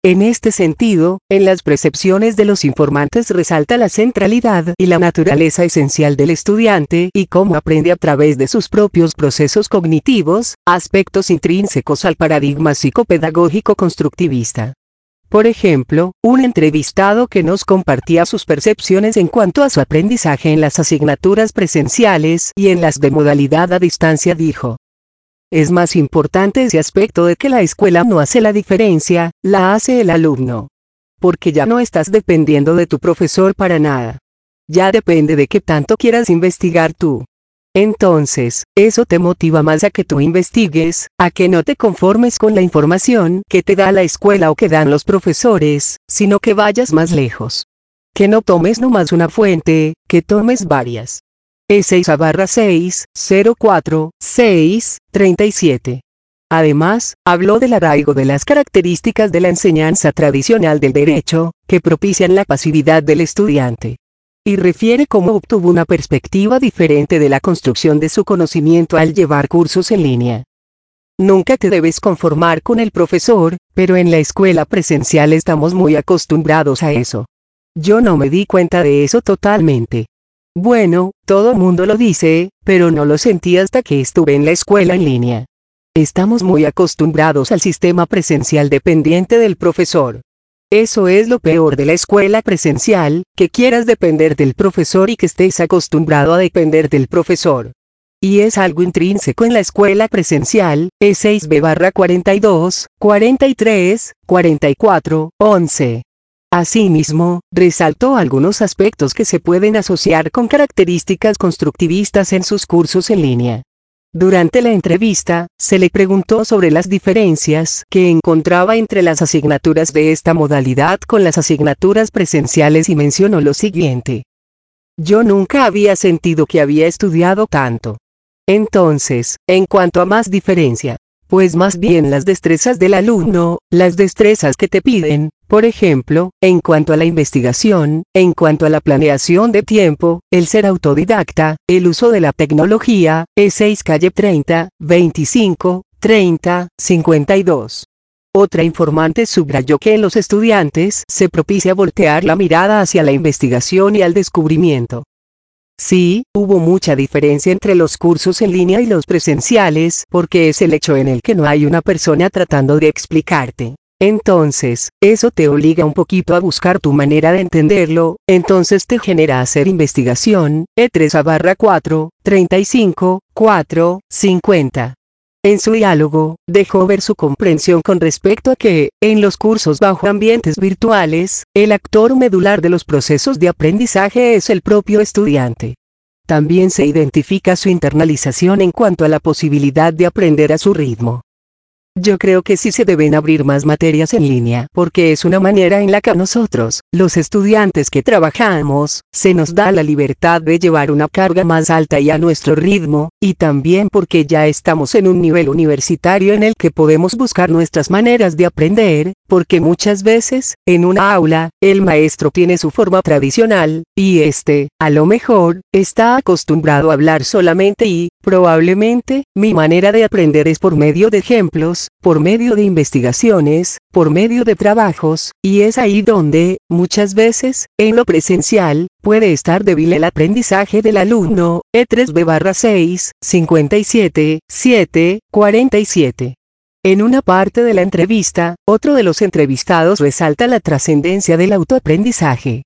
En este sentido, en las percepciones de los informantes resalta la centralidad y la naturaleza esencial del estudiante y cómo aprende a través de sus propios procesos cognitivos, aspectos intrínsecos al paradigma psicopedagógico constructivista. Por ejemplo, un entrevistado que nos compartía sus percepciones en cuanto a su aprendizaje en las asignaturas presenciales y en las de modalidad a distancia dijo: es más importante ese aspecto de que la escuela no hace la diferencia, la hace el alumno. Porque ya no estás dependiendo de tu profesor para nada. Ya depende de qué tanto quieras investigar tú. Entonces, eso te motiva más a que tú investigues, a que no te conformes con la información que te da la escuela o que dan los profesores, sino que vayas más lejos. Que no tomes nomás una fuente, que tomes varias. E seis A barra seis, cero cuatro, seis, treinta y siete. Además, habló del arraigo de las características de la enseñanza tradicional del derecho, que propician la pasividad del estudiante. Y refiere cómo obtuvo una perspectiva diferente de la construcción de su conocimiento al llevar cursos en línea. Nunca te debes conformar con el profesor, pero en la escuela presencial estamos muy acostumbrados a eso. Yo no me di cuenta de eso totalmente. Bueno, todo mundo lo dice, pero no lo sentí hasta que estuve en la escuela en línea. Estamos muy acostumbrados al sistema presencial dependiente del profesor. Eso es lo peor de la escuela presencial, que quieras depender del profesor y que estés acostumbrado a depender del profesor. Y es algo intrínseco en la escuela presencial, E seis B barra cuarenta y dos, cuarenta y tres, cuarenta y cuatro, once. Asimismo, resaltó algunos aspectos que se pueden asociar con características constructivistas en sus cursos en línea. Durante la entrevista, se le preguntó sobre las diferencias que encontraba entre las asignaturas de esta modalidad con las asignaturas presenciales y mencionó lo siguiente: yo nunca había sentido que había estudiado tanto. Entonces, en cuanto a más diferencia, pues más bien las destrezas del alumno, las destrezas que te piden, por ejemplo, en cuanto a la investigación, en cuanto a la planeación de tiempo, el ser autodidacta, el uso de la tecnología, E seis calle treinta, veinticinco, treinta, cincuenta y dos. Otra informante subrayó que en los estudiantes se propicia voltear la mirada hacia la investigación y al descubrimiento. Sí, hubo mucha diferencia entre los cursos en línea y los presenciales, porque es el hecho en el que no hay una persona tratando de explicarte. Entonces, eso te obliga un poquito a buscar tu manera de entenderlo, entonces te genera hacer investigación, E tres A barra cuatro, treinta y cinco, cuatro, cincuenta. En su diálogo, dejó ver su comprensión con respecto a que, en los cursos bajo ambientes virtuales, el actor medular de los procesos de aprendizaje es el propio estudiante. También se identifica su internalización en cuanto a la posibilidad de aprender a su ritmo. Yo creo que sí se deben abrir más materias en línea, porque es una manera en la que a nosotros, los estudiantes que trabajamos, se nos da la libertad de llevar una carga más alta y a nuestro ritmo, y también porque ya estamos en un nivel universitario en el que podemos buscar nuestras maneras de aprender, porque muchas veces, en una aula, el maestro tiene su forma tradicional, y este, a lo mejor, está acostumbrado a hablar solamente y, probablemente, mi manera de aprender es por medio de ejemplos, por medio de investigaciones, por medio de trabajos, y es ahí donde, muchas veces, en lo presencial, puede estar débil el aprendizaje del alumno, E tres B barra seis, cincuenta y siete, siete, cuarenta y siete. En una parte de la entrevista, otro de los entrevistados resalta la trascendencia del autoaprendizaje.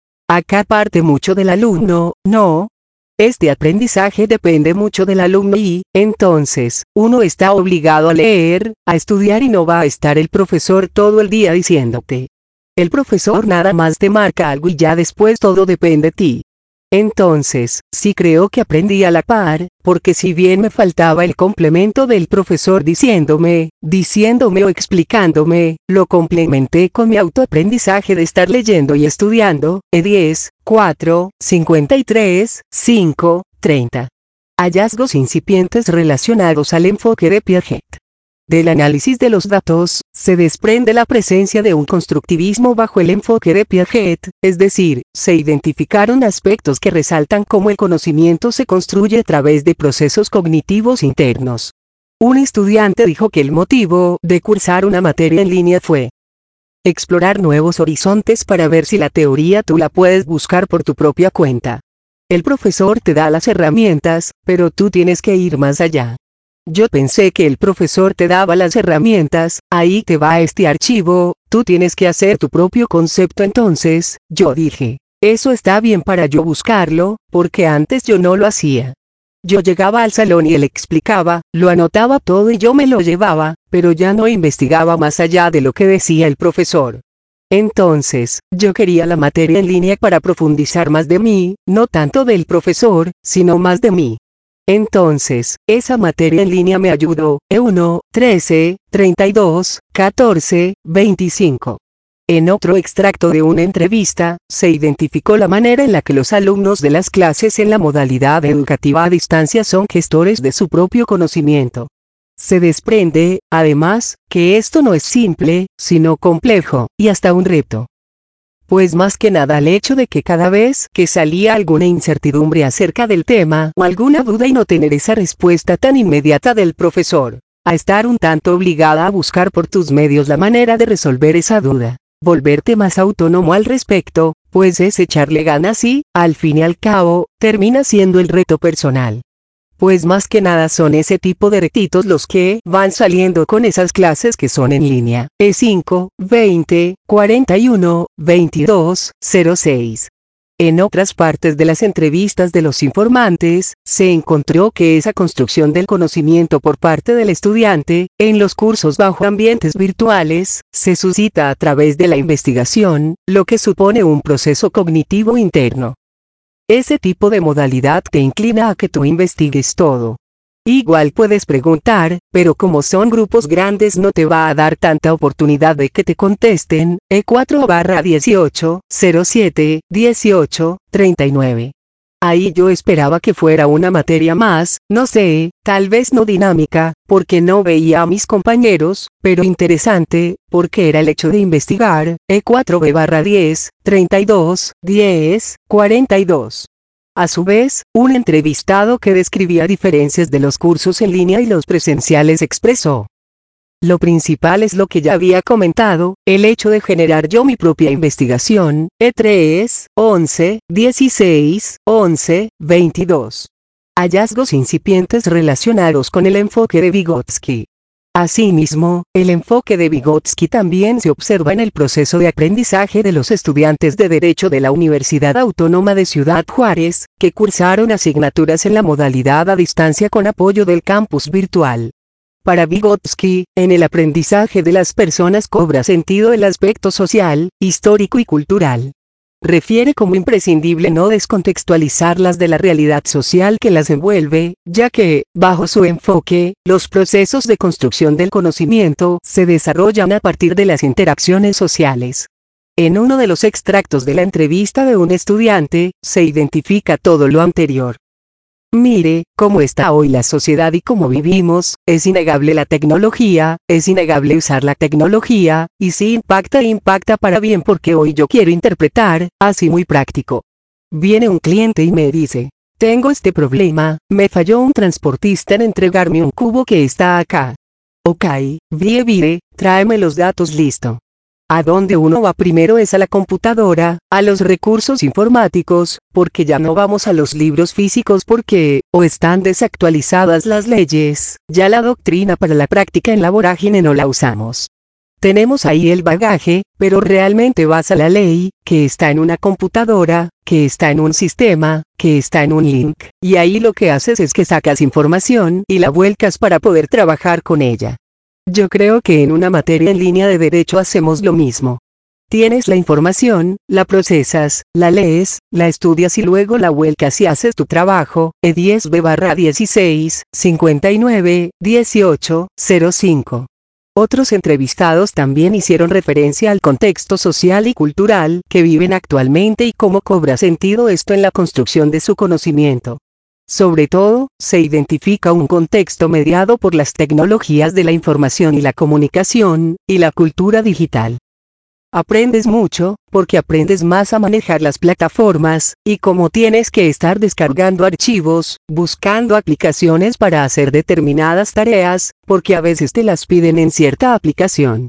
Acá parte mucho del alumno, ¿no? Este aprendizaje depende mucho del alumno y, entonces, uno está obligado a leer, a estudiar y no va a estar el profesor todo el día diciéndote. El profesor nada más te marca algo y ya después todo depende de ti. Entonces, sí creo que aprendí a la par, porque si bien me faltaba el complemento del profesor diciéndome, diciéndome o explicándome, lo complementé con mi autoaprendizaje de estar leyendo y estudiando, E diez, cuatro, cincuenta y tres, cinco, treinta. Hallazgos incipientes relacionados al enfoque de Piaget. Del análisis de los datos, se desprende la presencia de un constructivismo bajo el enfoque de Piaget, es decir, se identificaron aspectos que resaltan cómo el conocimiento se construye a través de procesos cognitivos internos. Un estudiante dijo que el motivo de cursar una materia en línea fue Explorar nuevos horizontes para ver si la teoría tú la puedes buscar por tu propia cuenta. El profesor te da las herramientas, pero tú tienes que ir más allá. Yo pensé que el profesor te daba las herramientas, ahí te va este archivo, tú tienes que hacer tu propio concepto. Entonces, yo dije, eso está bien para yo buscarlo, porque antes yo no lo hacía. Yo llegaba al salón y él explicaba, lo anotaba todo y yo me lo llevaba, pero ya no investigaba más allá de lo que decía el profesor. Entonces, yo quería la materia en línea para profundizar más de mí, no tanto del profesor, sino más de mí. Entonces, esa materia en línea me ayudó, E uno, trece, treinta y dos, catorce, veinticinco. En otro extracto de una entrevista, se identificó la manera en la que los alumnos de las clases en la modalidad educativa a distancia son gestores de su propio conocimiento. Se desprende, además, que esto no es simple, sino complejo, y hasta un reto. Pues más que nada el hecho de que cada vez que salía alguna incertidumbre acerca del tema o alguna duda y no tener esa respuesta tan inmediata del profesor, a estar un tanto obligada a buscar por tus medios la manera de resolver esa duda, volverte más autónomo al respecto, pues es echarle ganas y, al fin y al cabo, termina siendo el reto personal. Pues más que nada son ese tipo de retitos los que van saliendo con esas clases que son en línea, E cinco, veinte, cuarenta y uno, veintidós, cero seis. En otras partes de las entrevistas de los informantes, se encontró que esa construcción del conocimiento por parte del estudiante, en los cursos bajo ambientes virtuales, se suscita a través de la investigación, lo que supone un proceso cognitivo interno. Ese tipo de modalidad te inclina a que tú investigues todo. Igual puedes preguntar, pero como son grupos grandes no te va a dar tanta oportunidad de que te contesten, E cuatro barra dieciocho, cero siete, dieciocho, treinta y nueve. Ahí yo esperaba que fuera una materia más, no sé, tal vez no dinámica, porque no veía a mis compañeros, pero interesante, porque era el hecho de investigar, E cuatro B barra diez, treinta y dos, diez, cuarenta y dos. A su vez, un entrevistado que describía diferencias de los cursos en línea y los presenciales expresó: lo principal es lo que ya había comentado, el hecho de generar yo mi propia investigación, E tres, once, dieciséis, once, veintidós. Hallazgos incipientes relacionados con el enfoque de Vygotsky. Asimismo, el enfoque de Vygotsky también se observa en el proceso de aprendizaje de los estudiantes de Derecho de la Universidad Autónoma de Ciudad Juárez, que cursaron asignaturas en la modalidad a distancia con apoyo del campus virtual. Para Vygotsky, en el aprendizaje de las personas cobra sentido el aspecto social, histórico y cultural. Refiere como imprescindible no descontextualizarlas de la realidad social que las envuelve, ya que, bajo su enfoque, los procesos de construcción del conocimiento se desarrollan a partir de las interacciones sociales. En uno de los extractos de la entrevista de un estudiante, se identifica todo lo anterior. Mire, cómo está hoy la sociedad y cómo vivimos, es innegable la tecnología, es innegable usar la tecnología, y si impacta impacta para bien porque hoy yo quiero interpretar, así muy práctico. Viene un cliente y me dice, tengo este problema, me falló un transportista en entregarme un cubo que está acá. Ok, vie vie, tráeme los datos listo. A donde uno va primero es a la computadora, a los recursos informáticos, porque ya no vamos a los libros físicos porque, o están desactualizadas las leyes, ya la doctrina para la práctica en la vorágine no la usamos. Tenemos ahí el bagaje, pero realmente vas a la ley, que está en una computadora, que está en un sistema, que está en un link, y ahí lo que haces es que sacas información y la vuelcas para poder trabajar con ella. Yo creo que en una materia en línea de derecho hacemos lo mismo. Tienes la información, la procesas, la lees, la estudias y luego la vuelcas y haces tu trabajo, E diez B barra dieciséis, cincuenta y nueve, dieciocho, cero cinco. Otros entrevistados también hicieron referencia al contexto social y cultural que viven actualmente y cómo cobra sentido esto en la construcción de su conocimiento. Sobre todo, se identifica un contexto mediado por las tecnologías de la información y la comunicación, y la cultura digital. Aprendes mucho, porque aprendes más a manejar las plataformas, y cómo tienes que estar descargando archivos, buscando aplicaciones para hacer determinadas tareas, porque a veces te las piden en cierta aplicación.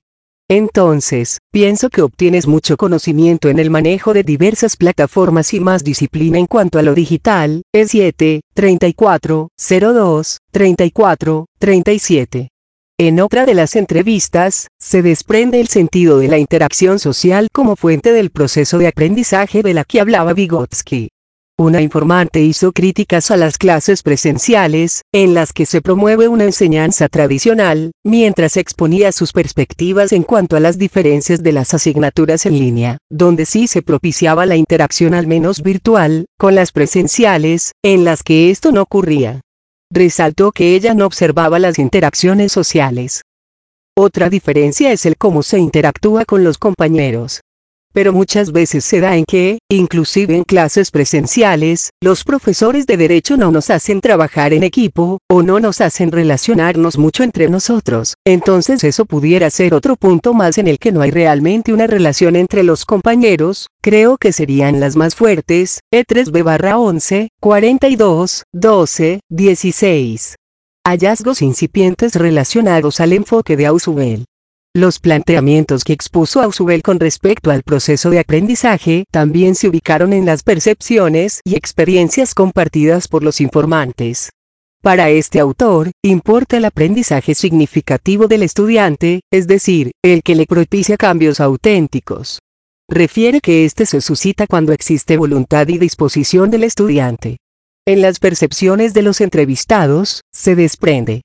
Entonces, pienso que obtienes mucho conocimiento en el manejo de diversas plataformas y más disciplina en cuanto a lo digital. E siete, treinta y cuatro, cero dos, treinta y cuatro, treinta y siete. En otra de las entrevistas, se desprende el sentido de la interacción social como fuente del proceso de aprendizaje de la que hablaba Vygotsky. Una informante hizo críticas a las clases presenciales, en las que se promueve una enseñanza tradicional, mientras exponía sus perspectivas en cuanto a las diferencias de las asignaturas en línea, donde sí se propiciaba la interacción al menos virtual, con las presenciales, en las que esto no ocurría. Resaltó que ella no observaba las interacciones sociales. Otra diferencia es el cómo se interactúa con los compañeros. Pero muchas veces se da en que, inclusive en clases presenciales, los profesores de derecho no nos hacen trabajar en equipo, o no nos hacen relacionarnos mucho entre nosotros. Entonces eso pudiera ser otro punto más en el que no hay realmente una relación entre los compañeros. Creo que serían las más fuertes. E tres B barra once, cuarenta y dos, doce, dieciséis. Hallazgos incipientes relacionados al enfoque de Ausubel. Los planteamientos que expuso Ausubel con respecto al proceso de aprendizaje también se ubicaron en las percepciones y experiencias compartidas por los informantes. Para este autor, importa el aprendizaje significativo del estudiante, es decir, el que le propicia cambios auténticos. Refiere que este se suscita cuando existe voluntad y disposición del estudiante. En las percepciones de los entrevistados, se desprende.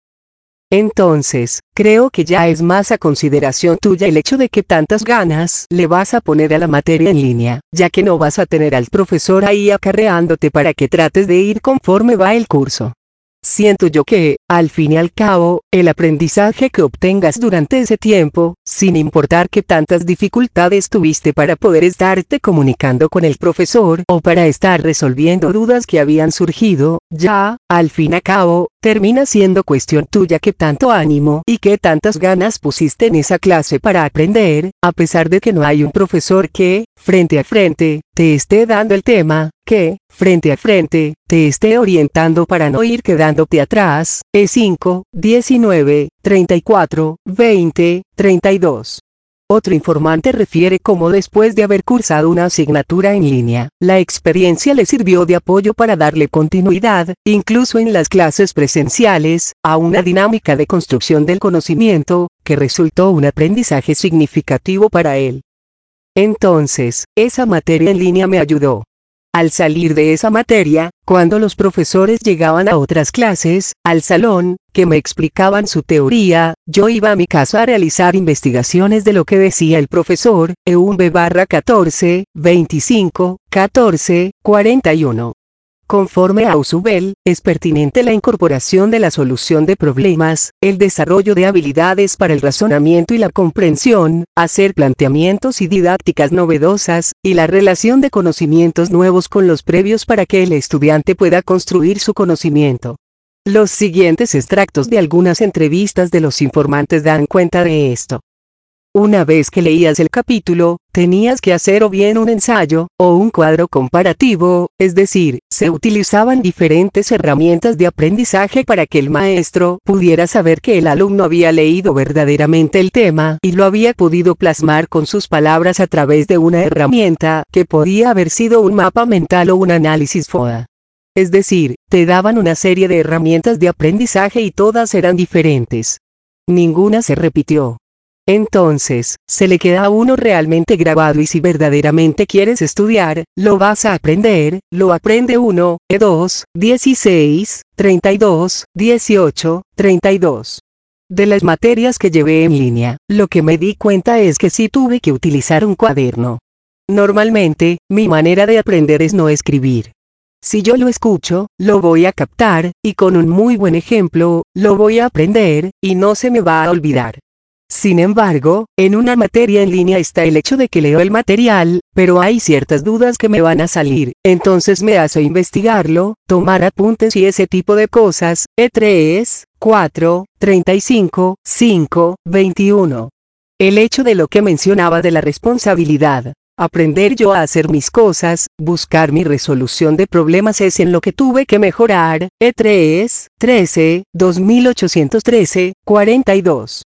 Entonces, creo que ya es más a consideración tuya el hecho de que tantas ganas le vas a poner a la materia en línea, ya que no vas a tener al profesor ahí acarreándote para que trates de ir conforme va el curso. Siento yo que, al fin y al cabo, el aprendizaje que obtengas durante ese tiempo, sin importar qué tantas dificultades tuviste para poder estarte comunicando con el profesor o para estar resolviendo dudas que habían surgido, ya, al fin y al cabo, termina siendo cuestión tuya qué tanto ánimo y qué tantas ganas pusiste en esa clase para aprender, a pesar de que no hay un profesor que, frente a frente, te esté dando el tema, que, frente a frente, te esté orientando para no ir quedándote atrás. E cinco, diecinueve, treinta y cuatro, veinte, treinta y dos. Otro informante refiere cómo después de haber cursado una asignatura en línea, la experiencia le sirvió de apoyo para darle continuidad, incluso en las clases presenciales, a una dinámica de construcción del conocimiento, que resultó un aprendizaje significativo para él. Entonces, esa materia en línea me ayudó. Al salir de esa materia, cuando los profesores llegaban a otras clases, al salón, que me explicaban su teoría, yo iba a mi casa a realizar investigaciones de lo que decía el profesor. E uno B barra catorce, veinticinco, catorce, cuarenta y uno. Conforme a Ausubel, es pertinente la incorporación de la solución de problemas, el desarrollo de habilidades para el razonamiento y la comprensión, hacer planteamientos y didácticas novedosas, y la relación de conocimientos nuevos con los previos para que el estudiante pueda construir su conocimiento. Los siguientes extractos de algunas entrevistas de los informantes dan cuenta de esto. Una vez que leías el capítulo, tenías que hacer o bien un ensayo, o un cuadro comparativo, es decir, se utilizaban diferentes herramientas de aprendizaje para que el maestro pudiera saber que el alumno había leído verdaderamente el tema y lo había podido plasmar con sus palabras a través de una herramienta, que podía haber sido un mapa mental o un análisis FODA. Es decir, te daban una serie de herramientas de aprendizaje y todas eran diferentes. Ninguna se repitió. Entonces, se le queda a uno realmente grabado y si verdaderamente quieres estudiar, lo vas a aprender, lo aprende uno. E dos, dieciséis, treinta y dos, dieciocho, treinta y dos. De las materias que llevé en línea, lo que me di cuenta es que sí tuve que utilizar un cuaderno. Normalmente, mi manera de aprender es no escribir. Si yo lo escucho, lo voy a captar, y con un muy buen ejemplo, lo voy a aprender, y no se me va a olvidar. Sin embargo, en una materia en línea está el hecho de que leo el material, pero hay ciertas dudas que me van a salir, entonces me hace investigarlo, tomar apuntes y ese tipo de cosas. E tres, cuatro, treinta y cinco, cinco, veintiuno. El hecho de lo que mencionaba de la responsabilidad. Aprender yo a hacer mis cosas, buscar mi resolución de problemas es en lo que tuve que mejorar. E tres, trece, dos mil ochocientos trece, cuarenta y dos.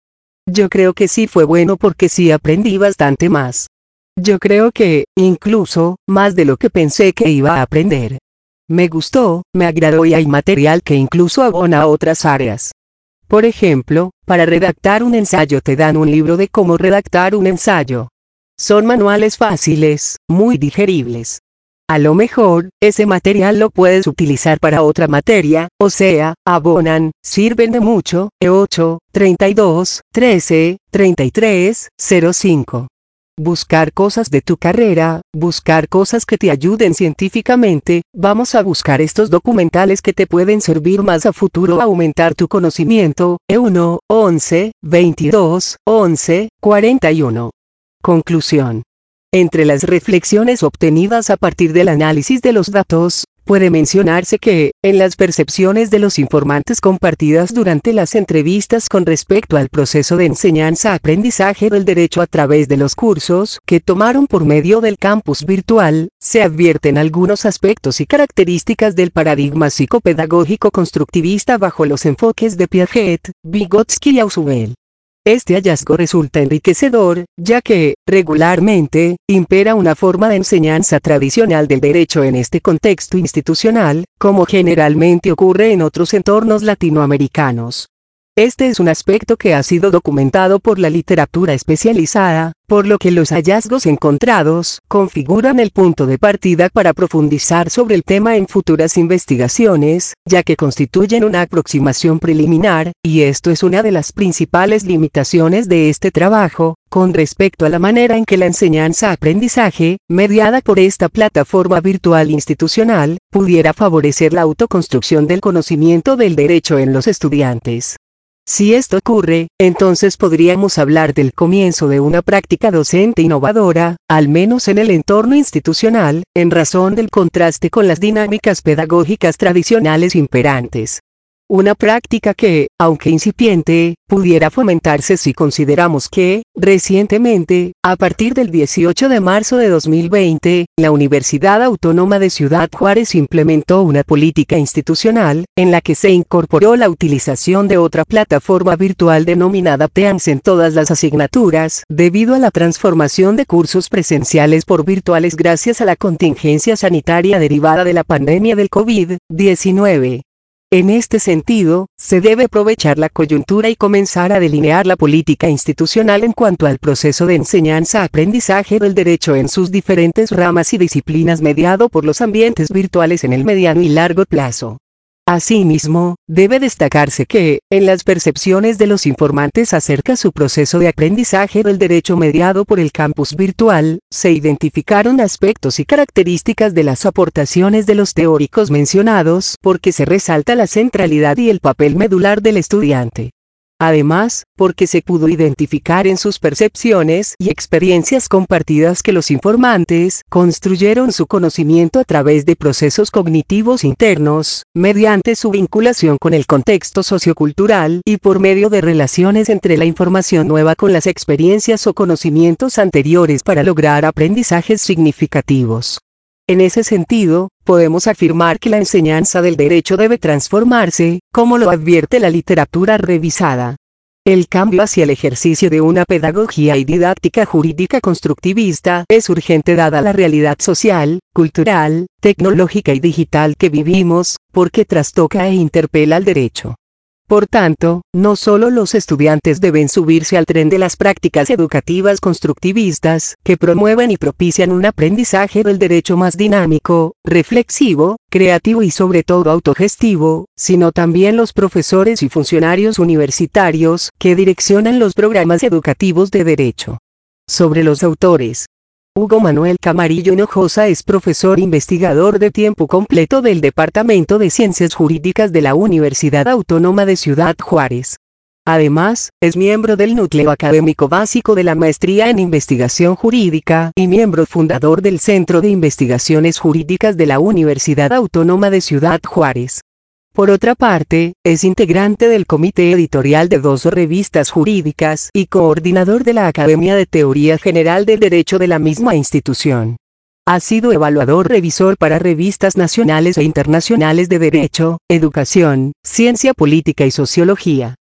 Yo creo que sí fue bueno porque sí aprendí bastante más. Yo creo que, incluso, más de lo que pensé que iba a aprender. Me gustó, me agradó y hay material que incluso abona a otras áreas. Por ejemplo, para redactar un ensayo te dan un libro de cómo redactar un ensayo. Son manuales fáciles, muy digeribles. A lo mejor, ese material lo puedes utilizar para otra materia, o sea, abonan, sirven de mucho, E ocho, treinta y dos, trece, treinta y tres, cero cinco. Buscar cosas de tu carrera, buscar cosas que te ayuden científicamente, vamos a buscar estos documentales que te pueden servir más a futuro a aumentar tu conocimiento, E uno, once, veintidós, once, cuarenta y uno. Conclusión. Entre las reflexiones obtenidas a partir del análisis de los datos, puede mencionarse que, en las percepciones de los informantes compartidas durante las entrevistas con respecto al proceso de enseñanza-aprendizaje del derecho a través de los cursos que tomaron por medio del campus virtual, se advierten algunos aspectos y características del paradigma psicopedagógico constructivista bajo los enfoques de Piaget, Vygotsky y Ausubel. Este hallazgo resulta enriquecedor, ya que, regularmente, impera una forma de enseñanza tradicional del derecho en este contexto institucional, como generalmente ocurre en otros entornos latinoamericanos. Este es un aspecto que ha sido documentado por la literatura especializada, por lo que los hallazgos encontrados configuran el punto de partida para profundizar sobre el tema en futuras investigaciones, ya que constituyen una aproximación preliminar, y esto es una de las principales limitaciones de este trabajo, con respecto a la manera en que la enseñanza-aprendizaje, mediada por esta plataforma virtual institucional, pudiera favorecer la autoconstrucción del conocimiento del derecho en los estudiantes. Si esto ocurre, entonces podríamos hablar del comienzo de una práctica docente innovadora, al menos en el entorno institucional, en razón del contraste con las dinámicas pedagógicas tradicionales imperantes. Una práctica que, aunque incipiente, pudiera fomentarse si consideramos que, recientemente, a partir del dieciocho de marzo de dos mil veinte, la Universidad Autónoma de Ciudad Juárez implementó una política institucional, en la que se incorporó la utilización de otra plataforma virtual denominada Teams en todas las asignaturas, debido a la transformación de cursos presenciales por virtuales gracias a la contingencia sanitaria derivada de la pandemia del COVID diecinueve. En este sentido, se debe aprovechar la coyuntura y comenzar a delinear la política institucional en cuanto al proceso de enseñanza-aprendizaje del derecho en sus diferentes ramas y disciplinas mediado por los ambientes virtuales en el mediano y largo plazo. Asimismo, debe destacarse que, en las percepciones de los informantes acerca de su proceso de aprendizaje del derecho mediado por el campus virtual, se identificaron aspectos y características de las aportaciones de los teóricos mencionados porque se resalta la centralidad y el papel medular del estudiante. Además, porque se pudo identificar en sus percepciones y experiencias compartidas que los informantes construyeron su conocimiento a través de procesos cognitivos internos, mediante su vinculación con el contexto sociocultural y por medio de relaciones entre la información nueva con las experiencias o conocimientos anteriores para lograr aprendizajes significativos. En ese sentido, podemos afirmar que la enseñanza del derecho debe transformarse, como lo advierte la literatura revisada. El cambio hacia el ejercicio de una pedagogía y didáctica jurídica constructivista es urgente dada la realidad social, cultural, tecnológica y digital que vivimos, porque trastoca e interpela al derecho. Por tanto, no solo los estudiantes deben subirse al tren de las prácticas educativas constructivistas, que promueven y propician un aprendizaje del derecho más dinámico, reflexivo, creativo y sobre todo autogestivo, sino también los profesores y funcionarios universitarios, que direccionan los programas educativos de derecho. Sobre los autores. Hugo Manuel Camarillo Hinojosa es profesor investigador de tiempo completo del Departamento de Ciencias Jurídicas de la Universidad Autónoma de Ciudad Juárez. Además, es miembro del núcleo académico básico de la Maestría en Investigación Jurídica y miembro fundador del Centro de Investigaciones Jurídicas de la Universidad Autónoma de Ciudad Juárez. Por otra parte, es integrante del comité editorial de dos revistas jurídicas y coordinador de la Academia de Teoría General del Derecho de la misma institución. Ha sido evaluador revisor para revistas nacionales e internacionales de Derecho, Educación, Ciencia Política y Sociología.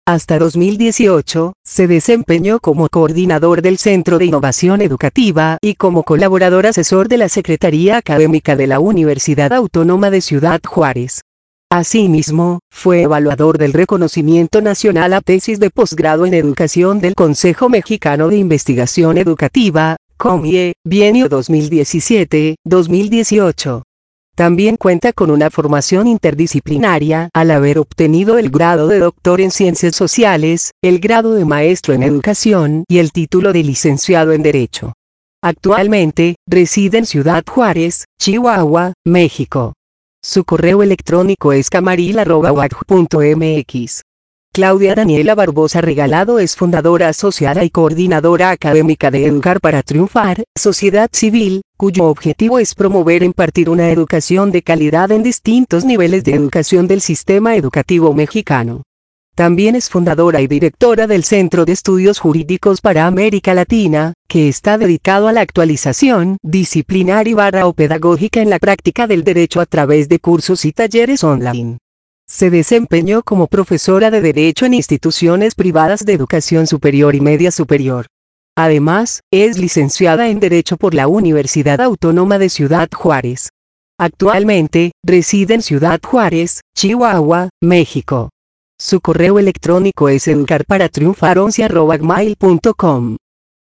Hasta dos mil dieciocho, se desempeñó como coordinador del Centro de Innovación Educativa y como colaborador asesor de la Secretaría Académica de la Universidad Autónoma de Ciudad Juárez. Asimismo, fue evaluador del reconocimiento nacional a tesis de posgrado en educación del Consejo Mexicano de Investigación Educativa, COMIE, bienio dos mil diecisiete a dos mil dieciocho. También cuenta con una formación interdisciplinaria, al haber obtenido el grado de doctor en Ciencias Sociales, el grado de maestro en Educación y el título de licenciado en Derecho. Actualmente, reside en Ciudad Juárez, Chihuahua, México. Su correo electrónico es camaril arroba u a c j punto m x. Claudia Daniela Barbosa Regalado es fundadora asociada y coordinadora académica de Educar para Triunfar, sociedad civil, cuyo objetivo es promover e impartir una educación de calidad en distintos niveles de educación del sistema educativo mexicano. También es fundadora y directora del Centro de Estudios Jurídicos para América Latina, que está dedicado a la actualización disciplinar y barra o pedagógica en la práctica del derecho a través de cursos y talleres online. Se desempeñó como profesora de Derecho en instituciones privadas de educación superior y media superior. Además, es licenciada en Derecho por la Universidad Autónoma de Ciudad Juárez. Actualmente, reside en Ciudad Juárez, Chihuahua, México. Su correo electrónico es educar para triunfar once arroba gmail punto com.